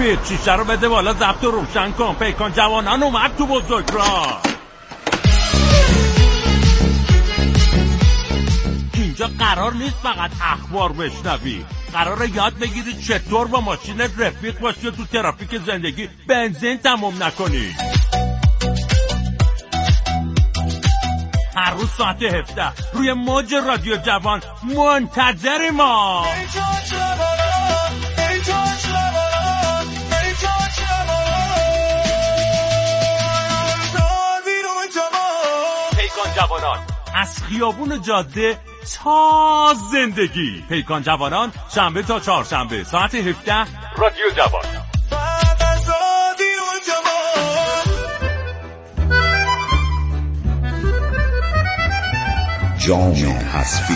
رفیق شیشه رو بده بالا، ضبط رو روشن کن. پیکان جوانان اومد تو بزرگراه. اینجا قرار نیست فقط اخبار بشنوی، قراره یاد بگیری چطور با ماشین رفیق باشی و تو ترافیک زندگی بنزین تموم نکنی. هر روز ساعت 17 روی موج رادیو جوان منتظر ما. پیکان جوانان، از خیابون جاده تا زندگی. پیکان جوانان، شنبه تا چهارشنبه ساعت 17 رادیو جوان. جام حذفی.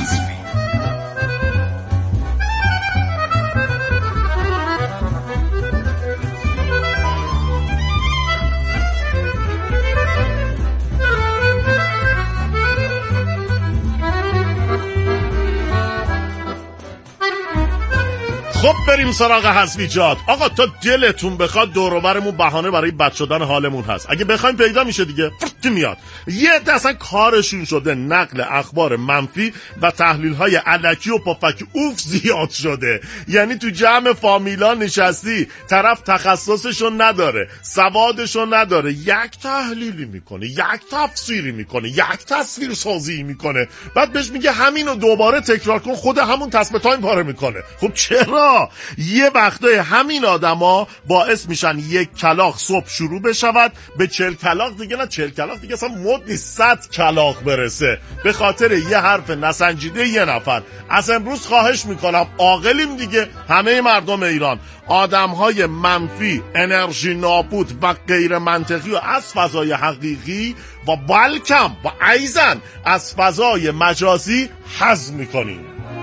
خب بریم سراغ حذفیجات. آقا تا دلتون بخواد دور و برمون بهانه برای بد شدن حالمون هست. اگه بخوایم پیدا میشه دیگه، فرت میاد. یه عده اصلا کارشون شده نقل اخبار منفی و تحلیل‌های الکی و پفک اوف زیاد شده. یعنی تو جمع فامیلا نشستی، طرف تخصصشو نداره، سوادشو نداره، یک تحلیلی میکنه، یک تفسیری میکنه، یک تصویر سازی میکنه، بعد بهش میگه همینو دوباره تکرار کن، خود همون تصمیم تایم پاره میکنه. خب چرا؟ یه وقتای همین آدما باعث میشن یک کلاغ صبح شروع بشود به 40 کلاغ دیگه، نه 40 کلاغ دیگه اصلا مد نیست، 100 کلاغ برسه به خاطر یه حرف نسنجیده یه نفر. از امروز خواهش میکنم، عاقلیم دیگه همه مردم ایران، آدمهای منفی، انرژی نابود و غیر منطقی و از فضای حقیقی و بلکم و ایزن از فضای مجازی حذف میکنیم.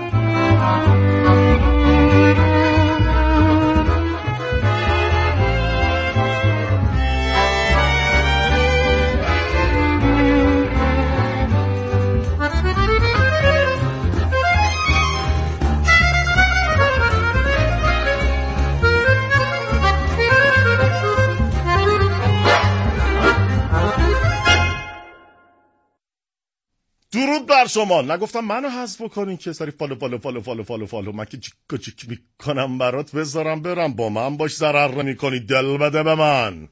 درود بر شما. نگفتم منو حذف کنین که سری فالو فالو فالو فالو فالو فالو من که چیک میکنم برات بذارم برم، با من باش ضرر نمیکنی، دل بده به من.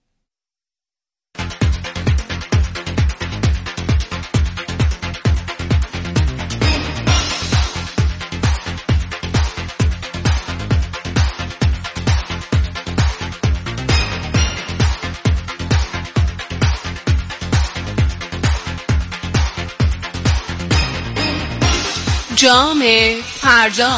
جام فردا.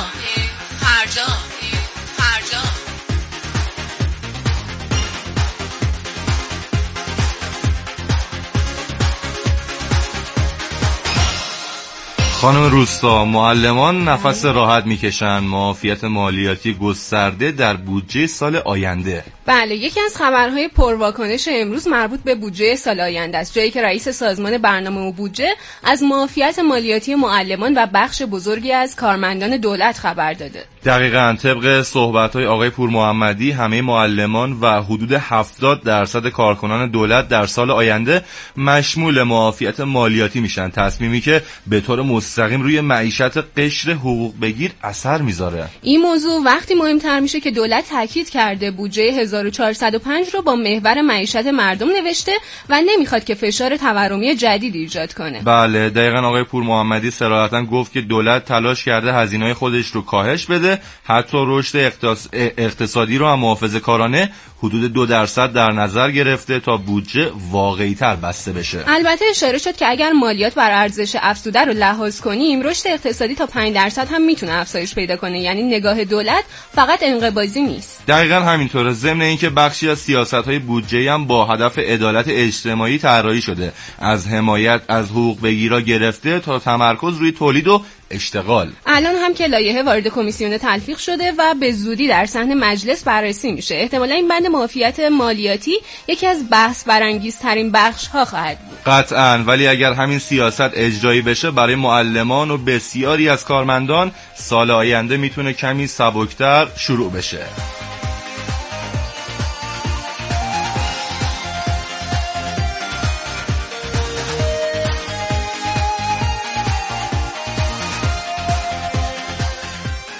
خانم روستا، معلمان نفس راحت میکشن. معافیت مالیاتی گسترده در بودجه سال آینده. بله، یکی از خبرهای پرواکنش امروز مربوط به بودجه سال آینده است، جایی که رئیس سازمان برنامه و بودجه از معافیت مالیاتی معلمان و بخش بزرگی از کارمندان دولت خبر داده. دقیقاً طبق صحبت‌های آقای پور محمدی، همه معلمان و حدود 70% کارکنان دولت در سال آینده مشمول معافیت مالیاتی میشن، تصمیمی که به طور مستقیم روی معیشت قشر حقوق بگیر اثر میذاره. این موضوع وقتی مهمتر میشه که دولت تاکید کرده بودجه 1405 رو با محور معیشت مردم نوشته و نمیخواد که فشار تورمی جدید ایجاد کنه. بله، دقیقاً آقای پور محمدی صراحتاً گفت که دولت تلاش کرده هزینه‌های خودش رو کاهش بده، حتی رشد اقتصادی رو هم محافظه‌کارانه حدود 2% در نظر گرفته تا بودجه واقعی‌تر بسته بشه. البته اشاره شد که اگر مالیات بر ارزش افزوده رو لحاظ کنیم، رشد اقتصادی تا 5% هم میتونه افزایش پیدا کنه. یعنی نگاه دولت فقط انقباضی نیست. دقیقاً همینطوره. ضمن اینکه بخشی از سیاست‌های بودجه هم با هدف عدالت اجتماعی طراحی شده، از حمایت از حقوق بگیرا گرفته تا تمرکز روی تولید و اشتغال. الان هم که لایحه وارد کمیسیون تلفیق شده و به زودی در صحن مجلس بررسی میشه. احتمالاً این بند معافیت مالیاتی یکی از بحث برانگیزترین بخش‌ها خواهد بود. قطعاً، ولی اگر همین سیاست اجرایی بشه، برای معلمان و بسیاری از کارمندان سال آینده میتونه کمی سبکتر شروع بشه.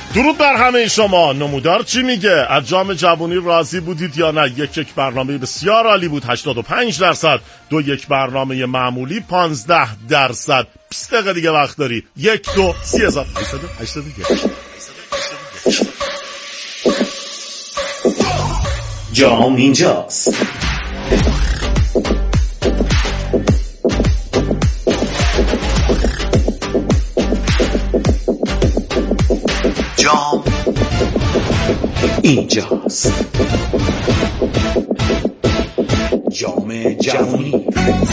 درود بر همه شما. نمودار چی میگه؟ از جام جوانی راضی بودید یا نه؟ یک برنامه بسیار عالی بود، 85%. یک برنامه معمولی 15%. 20 دقیقه دیگه وقت داری. 1 2 30,800 دیگه. جام اینجاست. جام اینجاست. جام جهانی.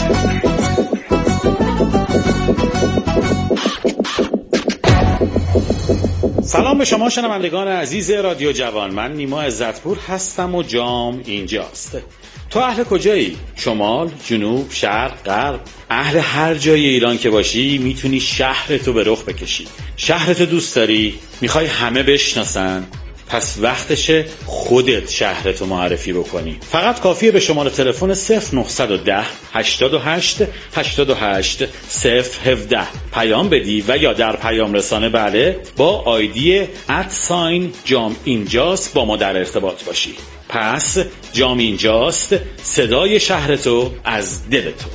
سلام به شما شنوندگان عزیز رادیو جوان. من نیما عزتپور هستم و جام اینجاست. تو اهل کجایی؟ شمال، جنوب، شرق، غرب؟ اهل هر جای ایران که باشی میتونی شهرتو به رخ بکشی. شهرتو دوست داری؟ میخوای همه بشناسن؟ پس وقتشه خودت شهرتو معرفی بکنی. فقط کافیه به شماره تلفن 0910 88 88 017 پیام بدی و یا در پیام رسانه با آیدی @جام اینجاست با ما در ارتباط باشی. پس جام اینجاست، صدای شهرتو از دل تو.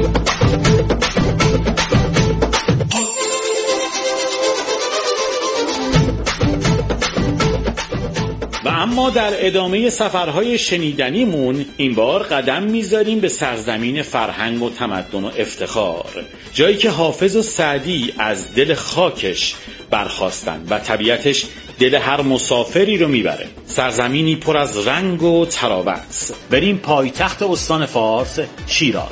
و اما در ادامه سفرهای شنیدنیمون این بار قدم میذاریم به سرزمین فرهنگ و تمدن و افتخار، جایی که حافظ و سعدی از دل خاکش برخاستن و طبیعتش دل هر مسافری رو میبره. سرزمینی پر از رنگ و تراوت. بریم پایتخت استان فارس، شیراز.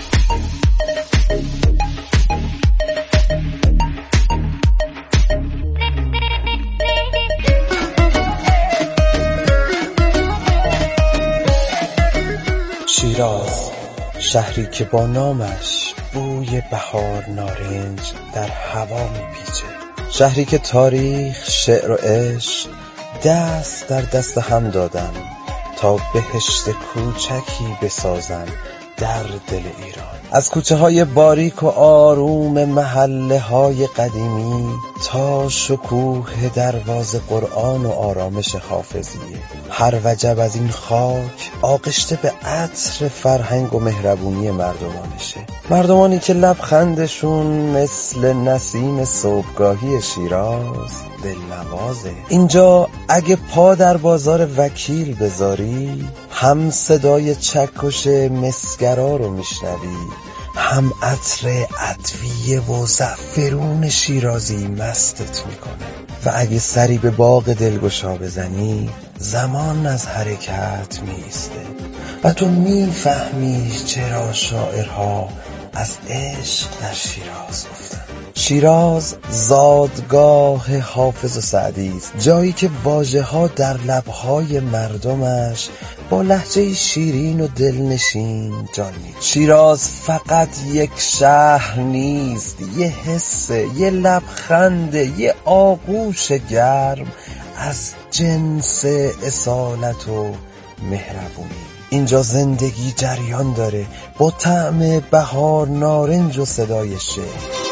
شیراز، شهری که با نامش بوی بهار نارنج در هوا میپیچه. شهری که تاریخ، شعر و عشق دست در دست هم دادن تا بهشت کوچکی بسازن در دل ایران. از کوچه های باریک و آروم محله های قدیمی تا شکوه دروازه قرآن و آرامش حافظیه، هر وجب از این خاک آغشته به عطر فرهنگ و مهربونی مردمانشه. مردمانی که لبخندشون مثل نسیم صبحگاهی شیراز دلنوازه. اینجا اگه پا در بازار وکیل بذاری، هم صدای چکش مسگرا رو میشنوی، هم عطر ادویه و زعفرون شیرازی مستت میکنه. و اگه سری به باغ دلگشا بزنی، زمان از حرکت میسته و تو میفهمی چرا شاعرها از عشق در شیراز گفتن. شیراز زادگاه حافظ و سعدی است، جایی که واژه‌ها در لب‌های مردمش با لهجه شیرین و دلنشین جان می‌گیرد. شیراز فقط یک شهر نیست، یه حسه، یه لبخنده، یه آغوش گرم از جنس اصالت و مهربونی. اینجا زندگی جریان داره با طعم بهار نارنج و صدای شعر.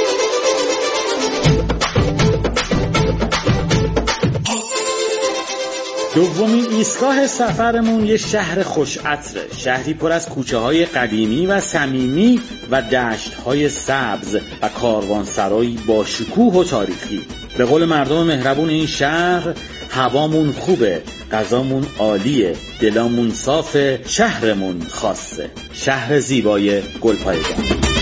دومین ایستگاه سفرمون یه شهر خوش عطره، شهری پر از کوچه های قدیمی و صمیمی و دشت های سبز و کاروانسرایی با شکوه و تاریخی. به قول مردم مهربون این شهر، هوامون خوبه، غذامون عالیه، دلامون صافه، شهرمون خاصه. شهر زیبای گلپایگان.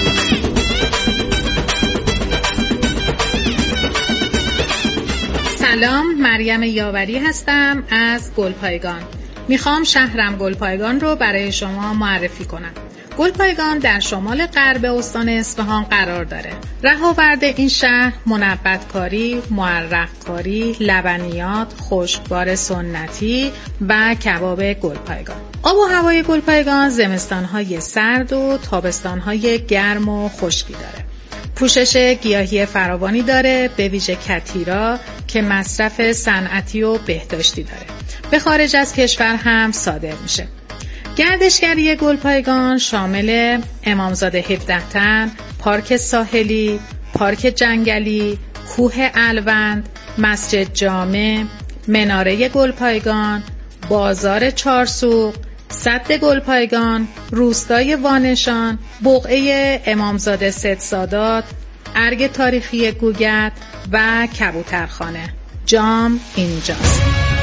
سلام، مریم یاوری هستم از گلپایگان. میخوام شهرم گلپایگان رو برای شما معرفی کنم. گلپایگان در شمال غرب استان اصفهان قرار داره. رهاورد این شهر منبت‌کاری، معرق‌کاری، لبنیات، خشکبار سنتی و کباب گلپایگان. آب و هوای گلپایگان زمستان‌های سرد و تابستان‌های گرم و خشکی داره. پوشش گیاهی فراوانی داره، به ویژه کتیرا که مصرف صنعتی و بهداشتی داره. به خارج از کشور هم صادر میشه. گردشگری گلپایگان شامل امامزاده 17 تن، پارک ساحلی، پارک جنگلی، کوه الوند، مسجد جامع، مناره گلپایگان، بازار چارسوق، سد گلپایگان، روستای وانشان، بقعه امامزاده سدسادات، ارگ تاریخی گوگرد و کبوترخانه. جام اینجاست.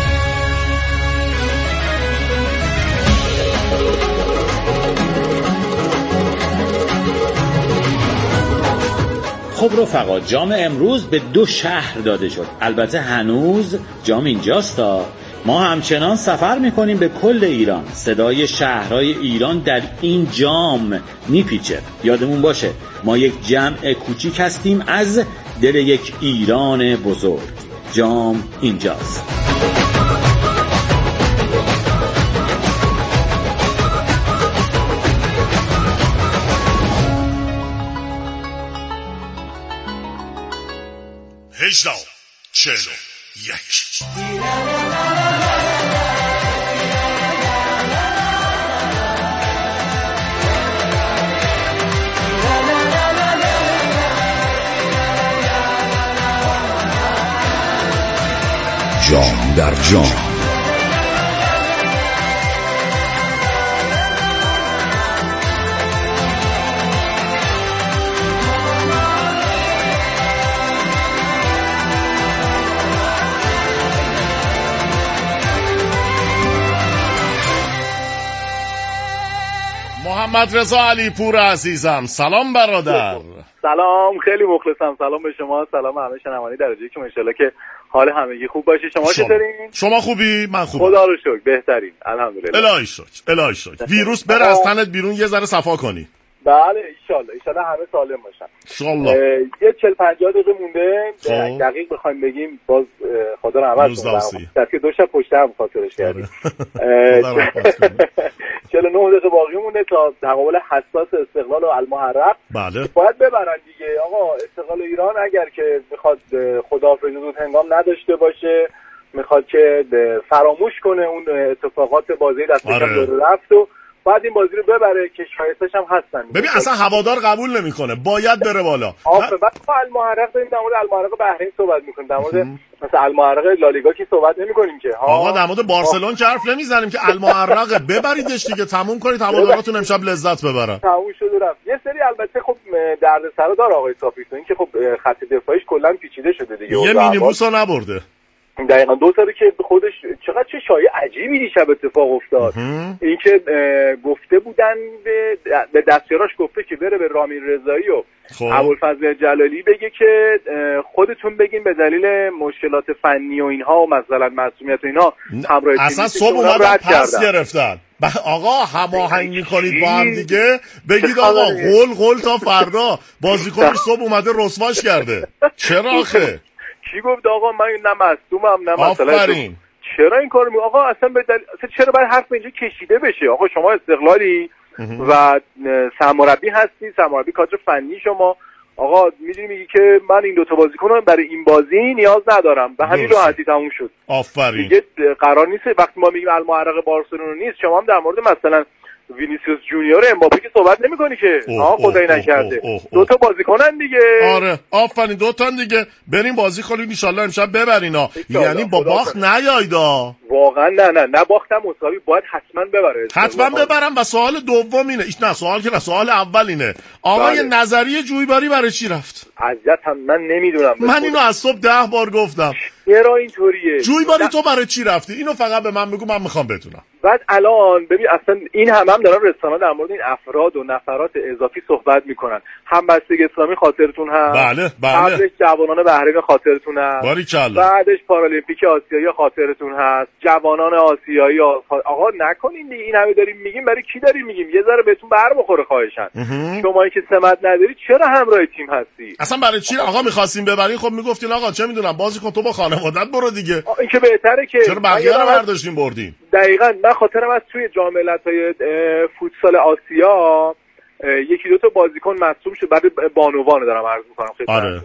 خب رفقا، جام امروز به 2 شهر داده شد. البته هنوز جام اینجاست. ما همچنان سفر میکنیم به کل ایران. صدای شهرهای ایران در این جام میپیچه. یادمون باشه ما یک جمع کوچیک هستیم از دل یک ایران بزرگ. جام اینجاست. هجده 41 جام در جام. محمد رضا علی پور عزیزم، سلام برادر. سلام، خیلی مخلصم. سلام به شما، سلام همه شنوندگان درجه که انشالله که حال همگی خوب باشه. شما چطورین؟ شما خوبی؟ من خوبم. خدا رو شکر بهترین، الحمدلله. الهی شکر. ویروس بره از تنت بیرون، یه ذره صفا کنی. بله ان همه سالم باشن. انشالله. یه 40-50 دقیقه مونده. دقیق بخوایم بگیم باز خدا رحمت کنه. دست که 2 شب پشت هم خاطرش کردیم. 49 دقیقه باقی مونده تا تقابل حساس استقلال و المحرق. بله. باید ببرن دیگه. آقا استقلال ایران اگر که میخواد خداحافظی زود هنگام نداشته باشه، میخواد که فراموش کنه اون اتفاقات بازی دست کم رفت و بعد این بازی رو ببره که شایستش هم هستن. ببین اصلا هوادار قبول نمیکنه، باید بره بالا. بعد ما المحرق داریم، در مورد المحرق بحرین صحبت میکنیم، در مورد مثلا المحرق لالیگا که صحبت نمیکنیم که. آقا در مورد بارسلون که حرف نمیزنیم که المحرق ببریدش دیگه، تموم کنید هواداراتون امشب لذت ببرن. تموم شد رفت. یه سری البته خب دردسر داره آقای صافیتون، این که خب خط دفاعیش کلا پیچیده شده دیگه. یه مینیبوسو نبرده. دقیقاً 2 ساله که خودش چقدر چه شایعه عجیبی دیشب اتفاق افتاد. این که گفته بودن به دستیاراش گفته که بره به رامین رضایی و ابوالفضل جلالی بگه که خودتون بگین به دلیل مشکلات فنی و اینها و مثلا معصومیت و اینها همراه تیم اصلا صبح اومدن پس گرفتن. آقا هماهنگ میکنید با هم دیگه، بگید آقا قول تا فردا. بازیکنش صبح اومده رسواش کرده. چرا آخه؟ کی گفت آقا من نه مصدومم نه مثلا چرا این کارو میگه؟ آقا اصلا چرا باید حرف اینجا کشیده بشه؟ آقا شما استقلالی و سرمربی هستی، سرمربی کادر فنی شما. آقا میدونی میگی که من این 2 تا بازیکن برای این بازی نیاز ندارم، به همین راحتی تموم شد. آفرین. دیگه قرار نیست وقتی ما میگیم المحرق بارسلونا نیست، شما هم در مورد مثلا وینیسیوس جونیور امباپه که صحبت نمی‌کنی که خدایی نکرده. 2 تا بازیکنن دیگه. آره آفرین، 2 تا دیگه. بریم بازی کنیم ان شاءالله امشب ببرینا. یعنی با باخت نیایدا. واقعا نه باختم مساوی باید حتما ببره. حتما ببرم. و سوال دوم اینه، نه سوال که نه، سوال اول اینه، آقا یه نظریه جویباری برای چی رفت؟ عزت هم من نمیدونم. من اینو از صبح 10 بار گفتم. چرا اینطوریه؟ جویباری تو برای چی رفتی؟ اینو فقط به من بگو، من میخوام بدونم. بعد الان ببین اصلا این هم دارن رسانه‌ها در مورد این افراد و نفرات اضافی صحبت میکنن. هم بستگی اسلامی خاطرتون هست. بله. قبلش جوانان بحرین خاطرتون هست. باریکلا. بعدش پارالمپیک آسیایی خاطرتون هست. جوانان آسیایی. آقا نکنین دیگه، این همه داریم میگیم برای کی داریم میگیم؟ یه ذره بهتون بر بخوره خواهشاً. شمایی که سمت نداری چرا همراه تیم هستی؟ اصلا برای چی آقا می‌خواستین ببرین؟ خب میگفتین آقا چه میدونم بازی کن تو با خانواده‌ات برو دیگه. این که بهتره که چرا بقیه رو برداشتین بردین؟ دقیقاً. من خاطرم از توی جام ملت‌های فوتسال آسیا 1-2 تا بازیکن مصدوم شد. بعد بانوان دارم عرض می‌کنم خدمت. آره.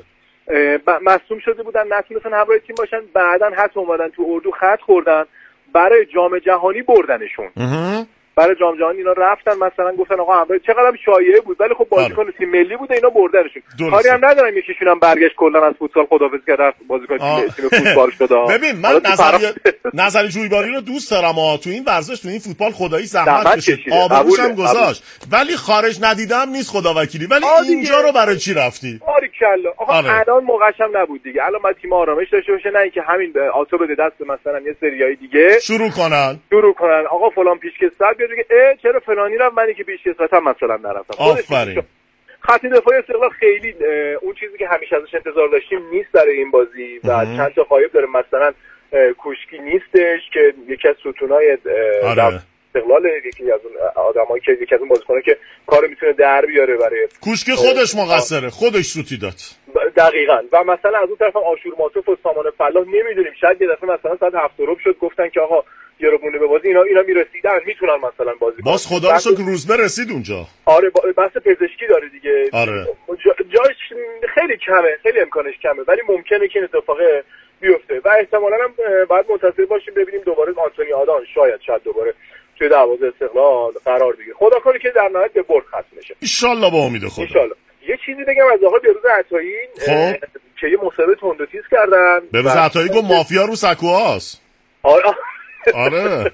مصدوم شده بودن، نتونستن همراه تیم باشن. بعدن حتی اومدن تو اردو خط خوردن، برای جام جهانی بردنشون. برای جام جهانی اینا رفتن مثلا گفتن آقا چقدر شایعه بود ولی خب بازیکن تیم ملی بود اینا بردنشون. کاری هم ندارم یکیشون هم برگشت کلا از فوتبال خداحافظی کرد رفت بازیکن تیم فوتبال شد. ببین من نظری جویباری رو دوست دارم تو این ورزش تو این فوتبال خدایی زحمت کشید آبروش هم گذاشت ولی خارج ندیدم نیست خداوکیلی ولی اینجا رو برای چی رفتی؟ باریکلا آقا الان موقعش هم نبود دیگه. الان ما تیم آرامش داشته باشه نه اینکه همین آتو بده دست مثلا یه سریای دیگه شروع کنن آقا فلان پیشکسوت بیاد دیگه چرا فلانی رفت منی که پیشکسوتم مثلا نرفتم. آفرین. خط دفاعی استقلال خیلی اون چیزی که همیشه ازش انتظار داشتیم نیست برای این بازی و چند تا غایب داره مثلا کوشکی نیستش که یکی از ستونای استقلال یکی از اون آدمایی که یکی از اون بازیکن‌ها که کارو میتونه در بیاره برای کوشکی خودش مقصره خودش سوتی داد دقیقاً. و مثلا از اون طرف آشور ماتوف و سامان فلاح نمیدونیم شاید یه دفعه مثلا ساعت 7 ربع شد گفتن که آقا یه رو بونه به بازی اینا میرسیدن میتونن مثلا بازی کنن. باز خدا رو شکر روزبه رسید اونجا. آره بحث پزشکی داره دیگه. آره. جاش خیلی کمه خیلی امکانش کمه ولی ممکنه که این اتفاق بیفته و احتمالاً هم باید منتظر باشیم ببینیم دوباره آنتونی آدان شاید دوباره توی دروازه استقلال قرار بگیره. خدا کنه که در نهایت به برد ختم بشه. ان شاءالله با امید خدا. ان شاءالله. یه چیزی بگم از آقای بهروز عطایی که یه مصاحبه تند و تیز کردن. بهروز عطایی گفت مافیا رو سکوهاست. آره.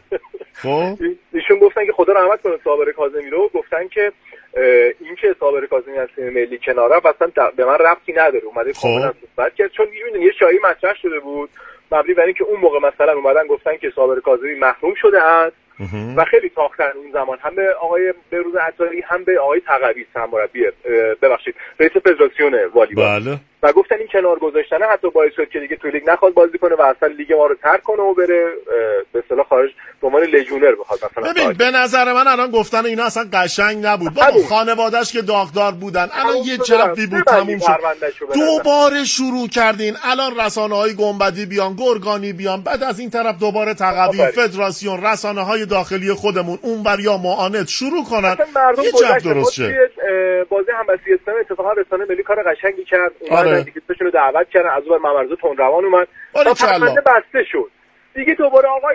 خب ایشون گفتن که خدا رحمت کنه صابر کاظمی رو گفتن که این که صابر کاظمی از تیم ملی کناره اصلا به من ربطی نداره اومده کاملا صحبت کرد چون می‌بینید یه شایعه مطرح شده بود مبنی بر اینکه اون موقع مثلا اومدن گفتن که صابر کاظمی محروم شده است و خیلی تاختن اون زمان هم به آقای بهروز عطایی هم به آقای تقوی سرمربی رئیس فدراسیون والیبال بله. و گفتن این کنار گذاشتنه حتی باعث شد که دیگه تو لیگ نخواد بازی کنه و اصلا لیگ ما رو ترک کنه و بره به اصطلاح خارج به عنوان لژیونر بخواد مثلا. ببین به نظر من الان گفتن اینا اصلا قشنگ نبود بابا خانواده‌اش که داغدار بودن الان یه جبی بود تموم شد دوباره شروع کردین الان رسانه‌های گنبدی بیان گرگانی بیان بعد از این طرف دوباره تقوی فدراسیون رسانه‌های داخلی خودمون اونور یا معاند شروع کنن یه جب درست شه. بازی همبستگی اسلامی اتفاقا رسانه ملی کار قشنگی کرد اومدن دیگه رو دعوت کردن از اون ممرزه تندروان اومد تا پرونده بسته شد دیگه دوباره آقای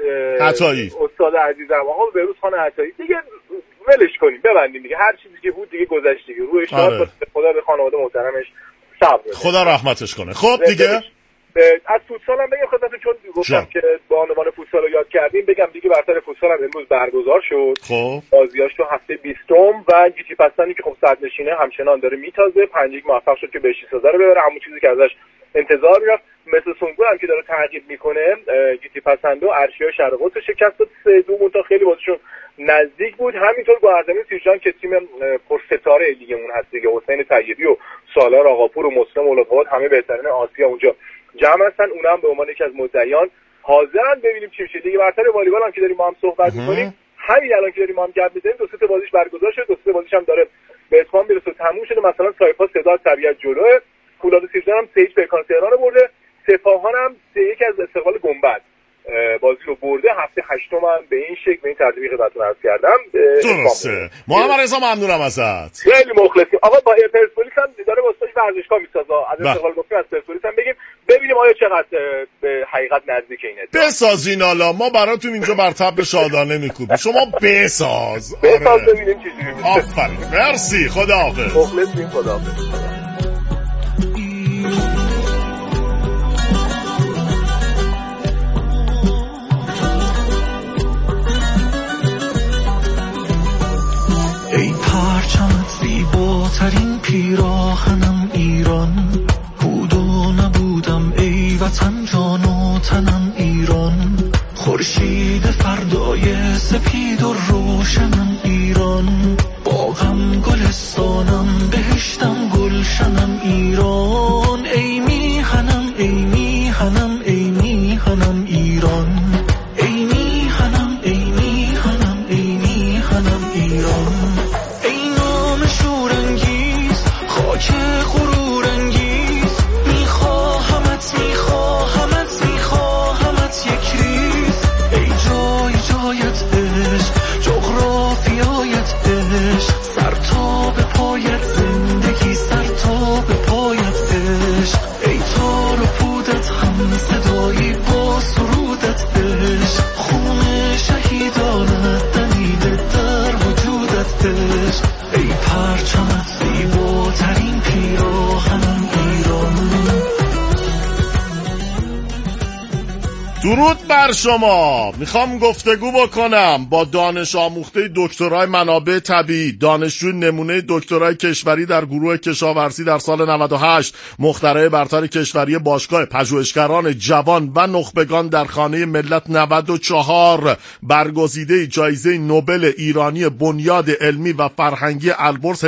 عطایی استاد عزیزم آقا بهروز خان عطایی دیگه ولش کنیم ببندیم دیگه هر چیزی که بود دیگه گذشت دیگه روی شاد خدا به خانواده محترمش صبر بده خدا رحمتش کنه. خب دیگه از فوتسال هم بگم خدمتتون چون گفتم که با عنوان فوتسال رو یاد کردیم بگم دیگه برتر فوتسال هم امروز برگزار شد. خب بازیاش تو هفته 20 و جیتی پسندی که خب صدرنشینه همچنان داره میتازه 5-1 موفق شد که به 6 رو ببره همون چیزی که ازش انتظار میرفت مثل سونگو هم که داره تعقیب میکنه جیتی پسندو ارشیا شرق قدس شکست داد 3-2 تا خیلی بازیشون نزدیک بود. همینطور گوهردمی سیرجان که تیم پرستاره لیگمون هست دیگه حسین طیبی و سالار آقاپور و مسلم اولادآباد همه بهترین آسیا اونجا جمع هستن اونم به عنوان یکی از مدعیان حاضرن ببینیم چی میشه دیگه. برتر والیبال هم که داریم ما هم صحبت می‌کنیم همین الان که داریم ما هم گپ می‌زنیم دو سه بازیش برگزار شد دو سه بازیش هم داره به اتمام میرسه تموم شده مثلا سایپا صدا طبیعت جلوه فولاد سیرجان هم 3-1 به کانس تهران برده سپاهان هم 3-1 از استقلال گنبد بازی رو برده هفته 8 من به این شکل به این ترتیبی خدمتتون عرض کردم. درسته محمد رضا ممنونم ازت خیلی مخلصیم. آقا با پرسپولیس هم داره واسه ورزشگاه میسازه از استقلال گفتیم از پرسپولیس هم ببینیم آیا چقدر به حقیقت نزدیک اینه. بسازین حالا ما براتون اینجا بر طبل شادانه میکوبیم شما بساز ببینیم چجوری میشه. آفرین مرسی خداحافظ. مخلصیم خداحافظ. زیباترین پیراهنم ایران بود و نبودم ای وطن جان و تنم ایران خورشید فردای سپید و روشنم ایران باغم گلستانم بهشتم گلشنم ایران ای میهنم ای میهنم ای میهنم ایران ای میهنم ای میهنم ای میهنم ایران خاک غرورانگیز میخواهمت میخواهمت میخواهمت یک ریز ای جای جایت عشق جغرافیایت عشق سر تا به پایت زندگی سر تا به پایت عشق ای تار و پودت هم صدایی با سرودت عشق خون شهیدانت دمیده درود بر شما. میخوام گفتگو بکنم با دانش آموخته دکترای منابع طبیعی، دانشجو نمونه دکترای کشوری در گروه کشاورزی در سال 98، مخترع برتر کشوری باشگاه پژوهشگران جوان و نخبگان در خانه ملت 94، برگزیده جایزه نوبل ایرانی بنیاد علمی و فرهنگی البرز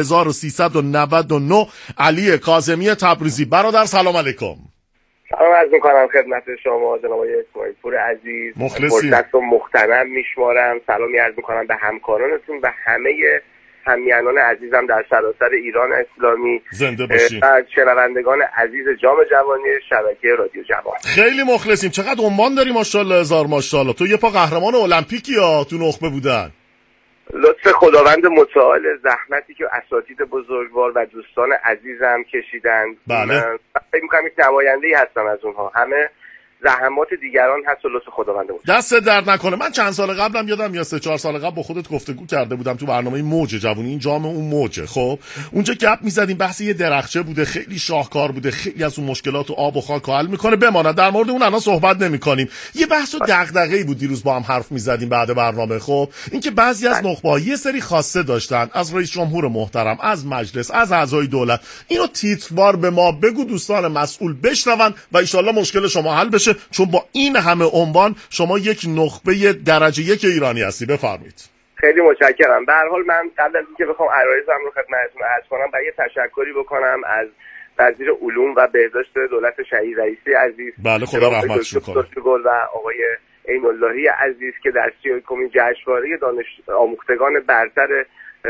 1399، علی کاظمی تبریزی. برادر سلام علیکم. سلام عرض میکنم خدمت شما جناب اسماعیل پور عزیز. مخلصی. فرصت و مختنم میشمارم. سلامی عرض میکنم به همکارانتون و همه همیهنان عزیزم در سراسر ایران اسلامی. زنده باشین. و شنوندگان عزیز جام جوانی شبکه رادیو جوان. خیلی مخلصیم. چقدر عنوان داری ماشاءالله، هزار ماشاءالله. تو یه پا قهرمان المپیکی یا تو نخبه بودن؟ لطف خداوند متعال، زحمتی که اساتید بزرگوار و دوستان عزیزم کشیدن. بله. فکر می‌کنم یک نماینده‌ای هستم از اونها. همه زحمات دیگران هست و لطف خداوند متعال. دست درد نکنه. من چند سال قبلم یادم یا 3-4 سال قبل با خودت گفتگو کرده بودم تو برنامه موج جوونی. این جام اون موجه. خب اونجا گپ می‌زدیم، بحث یه درخچه بوده، خیلی شاهکار بوده، خیلی از اون مشکلات و آب و خاک حل می‌کنه. بماند در مورد اون الان صحبت نمی‌کنیم. یه بحث و دغدغه‌ای بود دیروز با هم حرف می‌زدیم بعد برنامه. خب اینکه بعضی از نخبه‌ها یه سری خواسته داشتن از رئیس جمهور محترم، از مجلس، از اعضای دولت. اینو تیتروار به ما بگو، دوستان مسئول بشنون و ان شاءالله مشکل شما حل بشه، چون با این همه عنوان شما یک نخبه درجه 1 ایرانی هستی. بفرمایید. خیلی متشکرم. به هر حال من قبل از اینکه بخوام عرایزم رو خدمتتون عرض کنم، باید تشکری بکنم از وزیر علوم و بهداشت دولت شهید رئیسی عزیز. بله خدا رحمتش کنه. و آقای عین اللهی عزیز که در 31مین جشنواره دانش آموختگان برتر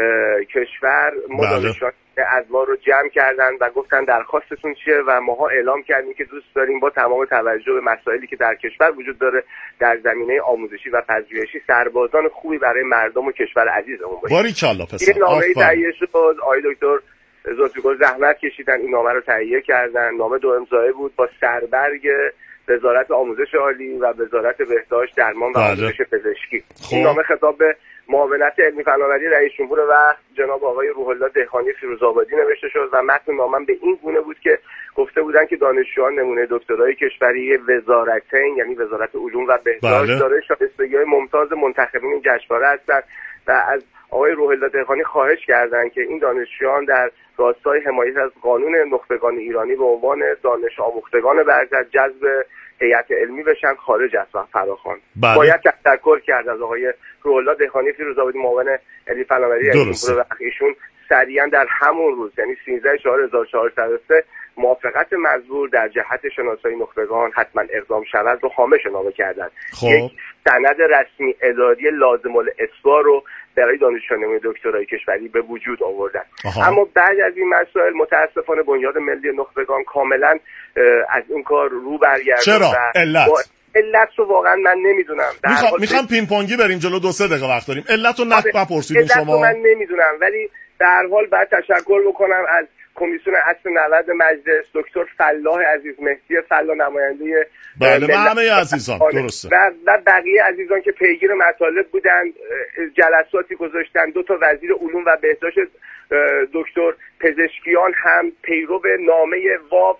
کشور ما دانشجویان ادوار رو جمع کردن و گفتن درخواستتون چیه و ماها اعلام کردیم که دوست داریم با تمام توجه به مسائلی که در کشور وجود داره در زمینه آموزشی و پژوهشی سربازان خوبی برای مردم و کشور عزیزمون باشیم. باریکالله پسر. این نامه تهیه شد. آقای دکتر زلفیگل زحمت کشیدن، این نامه رو تهیه کردن. نامه 2 امضایی بود با سربرگ وزارت آموزش عالی و وزارت بهداشت درمان و آموزش پزشکی. این نامه خطاب به معاونت علمی فناوری رئیس جمهور وقت جناب آقای روح الله دهقانی فیروزآبادی نوشته شد و متن نامه به این گونه بود که گفته بودن که دانشجویان نمونه دکترای کشوری وزارتین، یعنی وزارت علوم و بهداشت، دارای شایستگی‌های ممتاز منتخبین این جشنواره هستند و از آقای روح الله دهقانی خواهش کردند که این دانشجویان در راستای حمایت از قانون نخبگان ایرانی به عنوان دانش آموختگان برتر جذب هیئت علمی بشن خارج از فراخوان. باید تشکر کرد از آقای روح الله دهقانی فیروزآبادی معاون علمی فناوری رئیس جمهور وقت. ایشون سریعا در همون روز یعنی 13/4/1403 موافقت مزبور در جهت شناسایی نخبگان حتما اقدام شود رو خامش نامه کردند. یک سند رسمی اداری لازم الاثبات رو برای دانشجویان دکترای کشوری به وجود آوردن. اما بعد از این مسائل متاسفانه بنیاد ملی نخبگان کاملا از این کار رو برگردید. چرا؟ علت رو واقعا من نمیدونم. میخوام پینگ پونگی بریم جلو، 2-3 دقیقه وقت داریم. علت رو نپرسیدین شما؟ علت رو من نمیدونم، ولی در حال باید تشکر بکنم از کمیسیون اصل 90 مجلس، دکتر فلاح عزیز مهدی فلاح نماینده بله همه عزیزان درسته و بقیه عزیزان که پیگیر مطالب بودن، جلساتی گذاشتن. 2 تا وزیر علوم و بهداشت دکتر پزشکیان هم پیرو نامه واو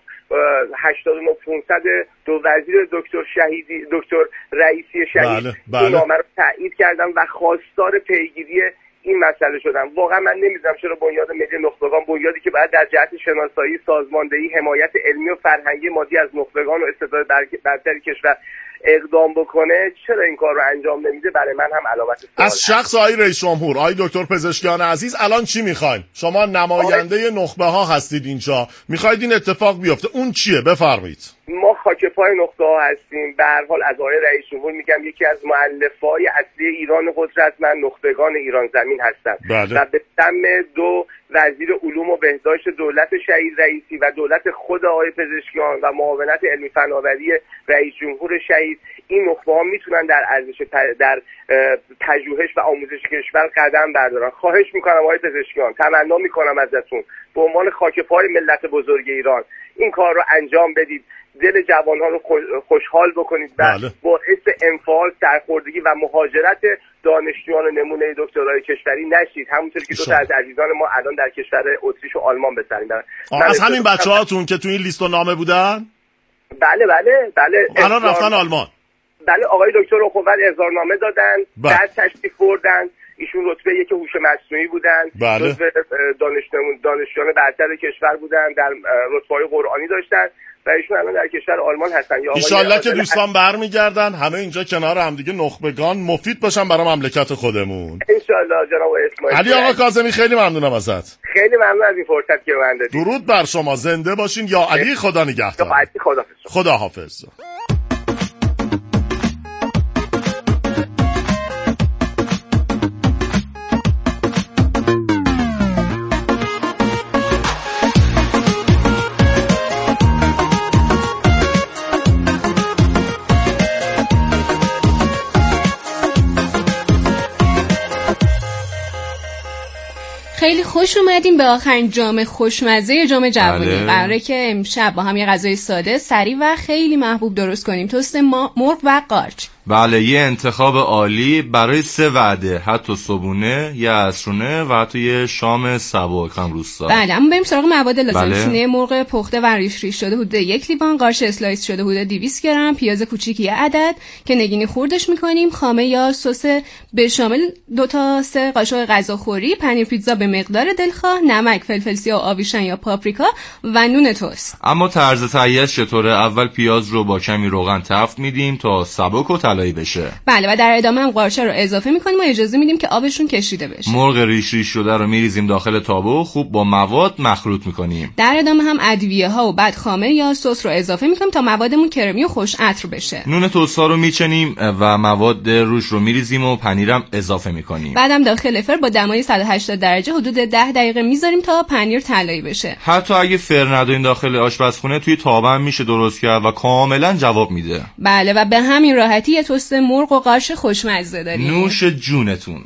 89500 دو وزیر دکتر رئیسی شهید این نامه رو تایید کردن و خواستار پیگیری این مسئله شدن. واقعا من نمیدونم چرا بنیاد ملی نخبگان، بنیادی که باید در جهت شناسایی، سازماندهی، حمایت علمی و فرهنگی مادی از نخبگان و استعداد برتر کشور اقدام بکنه، چرا این کار رو انجام نمیده؟ برای من هم علامت سوال. از شخص آقای رئیس جمهور، آقای دکتر پزشکیان عزیز، الان چی میخواین؟ شما نماینده نخبه ها هستید اینجا، میخواید این اتفاق بیفته، اون چیه؟ بفرمایید. ما خاک پای نخبه ها هستیم. به هر حال از آقای رئیس جمهور میگم یکی از مؤلفه‌های اصلی ایران قدرتمند نخبگان ایران زمین هستند و به دم 2 وزیر علوم و بهداشت دولت شهید رئیسی و دولت خود آقای پزشکیان و معاونت علمی فناوری رئیس جمهور شهید، این نخبه ها میتونن در ارزش در پژوهش و آموزش کشور قدم بردارن. خواهش میکنم آقای پزشکیان، تمنا میکنم ازتون به عنوان خاک پای ملت بزرگ ایران این کار رو انجام بدید، دل جوانها رو خوشحال بکنید و باعث انفعال، سرخوردگی و مهاجرت دانشجویان نمونه دکترای کشوری نشید. همونطوری که 2 تا از عزیزان ما الان در کشور اتریش و آلمان به سر میبرن. از همین بچه‌هاتون که تو این لیست و نامه بودن؟ بله الان رفتن آلمان. بله آقای دکتر اخوت اظهارنامه دادن، بعد تشریف بردن. ایشون رتبه 1 هوش مصنوعی بودن، جزو دانشجویان برتر کشور بودن، در رتبه‌های قرآنی داشتن و ایشون الان در کشور آلمان هستن. یا انشالله که دوستان برمیگردن همه اینجا کنار هم دیگه نخبگان مفید باشن برای مملکت خودمون. انشالله جناب اسماعیل. علی آقا کاظمی خیلی ممنونم ازت. خیلی ممنون از این فرصت که به من دادید. درود بر شما، زنده باشین. یا علی خدا نگهدار. خدا حافظ. خیلی خوش اومدیم به آخرین جام خوشمزه جام جوانی. قراره که امشب با هم یه غذای ساده، سریع و خیلی محبوب درست کنیم. توست مرغ و قارچ. بله، یه انتخاب عالی برای 3 وعده، حتی صبحونه، یه عصرونه و حتی یه شام سبک هم روستا. بله، اما بریم سراغ مواد لازم. سینه مرغ پخته و ریش شده حدود 1 لیوان، قارچ اسلایس شده حدود 200 گرم، پیاز کوچیک یه عدد که نگینی خوردش می‌کنیم، خامه یا سس به شامل 2 تا 3 قاشق غذاخوری، پنیر پیتزا به مقدار دلخواه، نمک، فلفل سیاه، آویشن یا پاپریکا و نون تست. اما طرز تهیه‌اش چطوره؟ اول پیاز رو با کمی روغن تفت میدیم تا سبک و طلایی بشه. بله، و در ادامه هم قارچ رو اضافه می‌کنیم و اجازه میدیم که آبشون کشیده بشه. مرغ ریش شده رو میریزیم داخل تابو، خوب با مواد مخلوط می‌کنیم. در ادامه هم ادویه‌ها و بعد خامه یا سس رو اضافه می‌کنیم تا موادمون کرمی و خوش عطر بشه. نون توستا رو میچنیم و مواد روش رو میریزیم و پنیرم اضافه می‌کنیم. بعدم داخل فر با دمای 180 درجه حدود 10 دقیقه میذاریم تا پنیر طلایی بشه. حتی اگه فر ندارین داخل آشپزخونه توی تابه هم میشه درست کرد و کاملا جواب میده. بله، و به همین راحتی یه توست مرغ و قارچ خوشمزه داریم. نوش جونتون.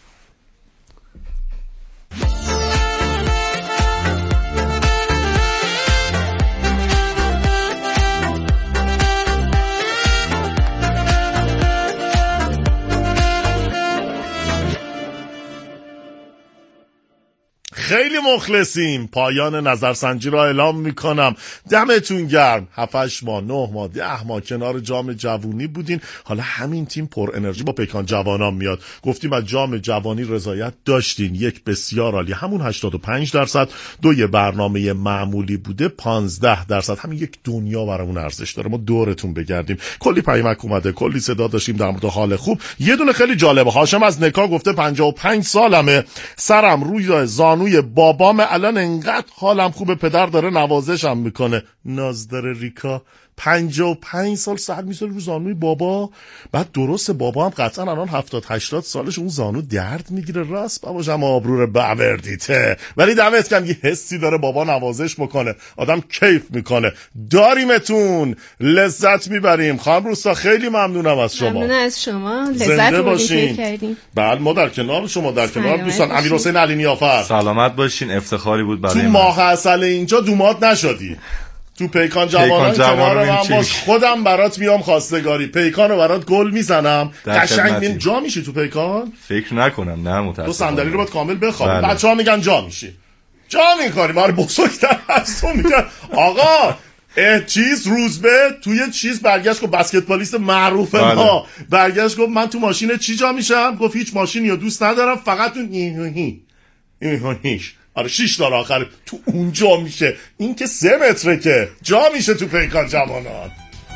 خیلی مخلصیم. پایان نظرسنجی را اعلام میکنم. دمتون گرم. 7-8 ماه 9 ماه 10 ماه کنار جام جوانی بودین. حالا همین تیم پر انرژی با پیکان جوانان میاد. گفتیم از جام جوانی رضایت داشتین. 1 بسیار عالی، همون 85%. 2 برنامه معمولی بوده 15%. همین یک دنیا برامون ارزش داره. ما دورتون بگردیم. کلی پیامک اومده، کلی صدا داشتیم در مورد حال خوب. یه دونه خیلی جالبه. هاشم از نکا گفته 55 سالمه، سرم روی زانوی بابام، الان انقدر حالم خوبه، پدر داره نوازشم میکنه. ناز داره ریکا. 55 سال سر میذاره رو زانوی بابا. بعد درسته بابا هم قطعا الان 70-80 سالش، اون زانو درد میگیره. راست باباشم آبرو ببردیته، ولی دمت کم یه حسی داره بابا نوازش میکنه، آدم کیف میکنه. داریمتون، لذت میبریم. خانم روستا خیلی ممنونم از شما. ممنون از شما، لذت بردیم. بله، ما در کنار شما، در کنار دوستان. امیرحسین علی نیافر، سلامت باشین. افتخاری بود برای تو ماه عسل اینجا دومات نشدی. تو پیکان جوانان کنار من باش، خودم برات میام خواستگاری. پیکانو برات گل میزنم، قشنگ جا میشی تو پیکان. فکر نکنم، نه متاسفم. تو صندلی رو باید کامل بخوابی. بچه‌ها میگن جا میشی، جا میکنی. ما رو بزرگتر از تو میگن آقا چیز روزبه توی چیز برگشت گفت، بسکتبالیست معروف ما برگشت گفت من تو ماشین چی جا میشم؟ گفت هیچ ماشینی رو دوست ندارم، فقط اون اینهیش. آره 6 داره آخر، تو اونجا میشه. این که 3 متره که جا میشه تو پیکان جوانان.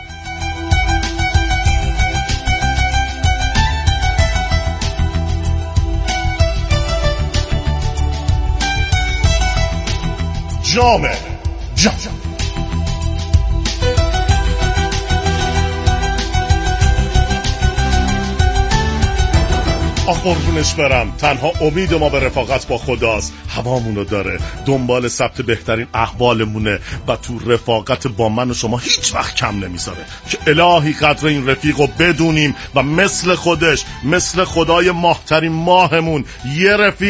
جامه جام قربونش برم. تنها امید ما به رفاقت با خداست. هوامونو داره، دنبال ثبت بهترین احوالمونه و تو رفاقت با من و شما هیچ وقت کم نمیذاره که الهی قدر این رفیقو بدونیم و مثل خودش، مثل خدای ماهترین ماهمون، یه رفیق